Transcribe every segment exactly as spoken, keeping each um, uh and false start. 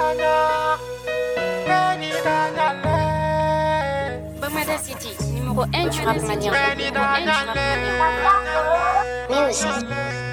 Bamada City, numéro un du rap mania. Numéro un du rap mania. Music.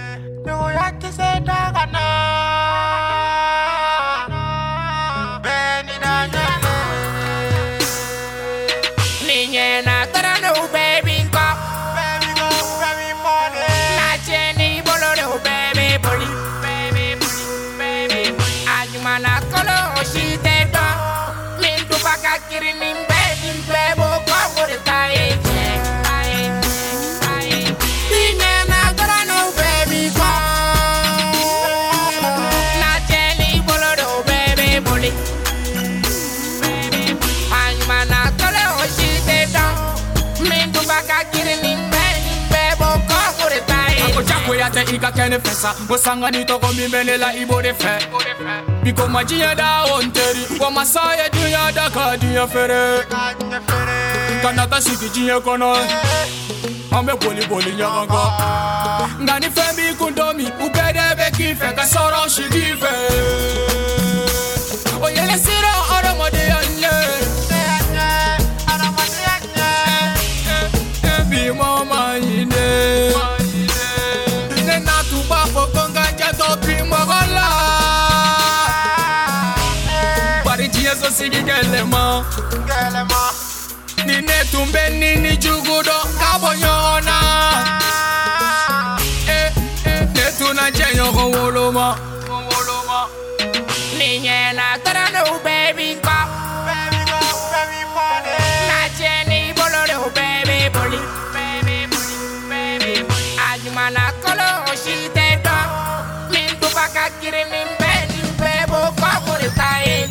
Ika kene fesa, wasanga nito komi menela ibo de fe. Biko majia da onteri, wa masaya dunya da kadiya fere. Ika nata siki jiye kono, ambe boli boli nyanga. Ngani fembi kundomi, ubede be kife, kasoro shigife. Oyele siro aromode anye, bi mama ine. So sigi gelema gelema nine tumbe nini jugudo kabonyona eh eh netuna jenyo ko woloma woloma ninye na tarano baby ko baby ko baby body na jeni bolore baby boli baby boli baby boli ajmana kolo shite do min tu baka kirimi bedi bebo ko bori tai.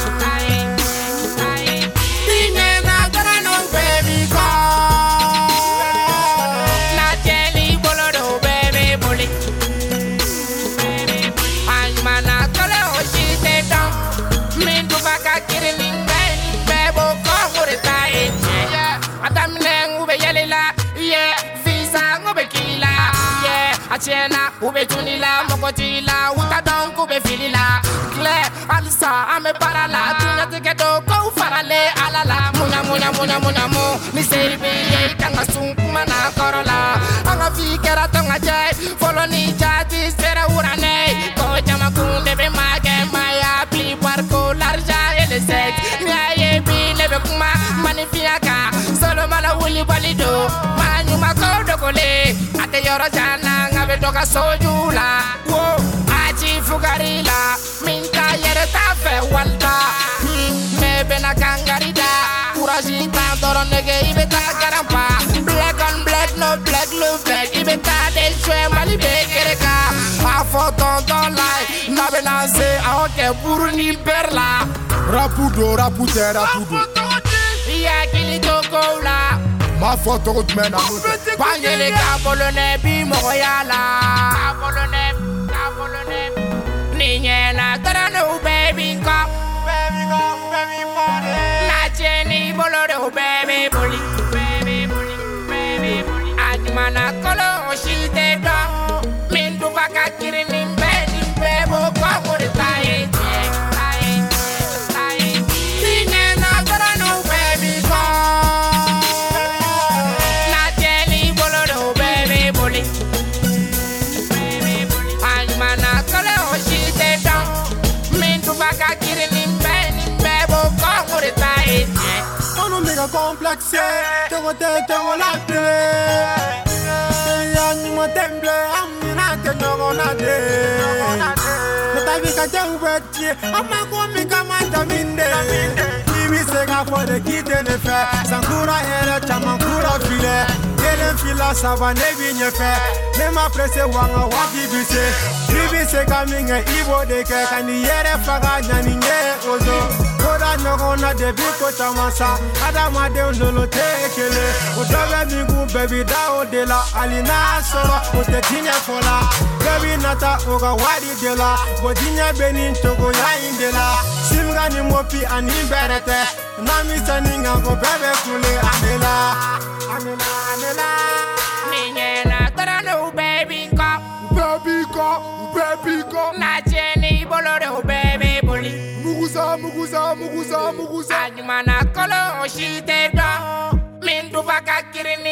Achena, ube tunila, mokotila, utadon kube filila. Claire, alisa, ame parala, tunya tiketo, ko farale, alala. Muna muna muna muna mu, ni seribi ye kanga sunkuma na korola. Anga fikera tonga jay, follow ni jati sera urane. Ko jama kunde be mage maya, pi barco larja ele sex. Ni aye bi lebe kuma manifiaka, solo mala wuli balido. Manyu makodo kole, ate yoro jana. Doka sojula, wo achi fugarila, minta yere ta fe walta, me bena kangarida, kurajita doro nege ibeta garampa, black on black no black love black, ibeta de shwe mali bekereka, a photo don't lie, na benase a oke buru ni perla, rapudo rapute rapudo, iya kili toko la. Ma photo de mena Panyele kabolone bi moyala Kabolone, kabolone Ninye na tarano baby ko Baby ko, baby body Na cheni bolore baby boli Baby boli, baby boli Ajmana kolo shite do Mindu baka kirimi mbedi bebo kwa kore taye Taye, taye Ninye na tarano baby ko Complexé, tengo te tengo la tele. Ya ni mo temble, amina te no na de. No ta vi ka te ubeti, ama ko mi ka manda minde. Kimi se ga for the kid in the fair. Sankura hele chamankura file. Ele fila saba ne bi nye fe. Ne ma presse wanga waki bise. Bibi se ga minge ibo de ke kani yere faga nyani nye ozo. Koda nyogona de biko chamasa Adama de undolo tekele Udobe mingu baby dao de la Alina soro ute tinya fola Baby nata oga wadi de la Bodinya benin togo ya indela Simga ni mopi ani berete Nami saninga go bebe kule anela Anela, anela Ninye na tarano baby ko Baby ko, baby ko Na cheni bolore baby boli Adumana kolo shite do. Min duba ka kirini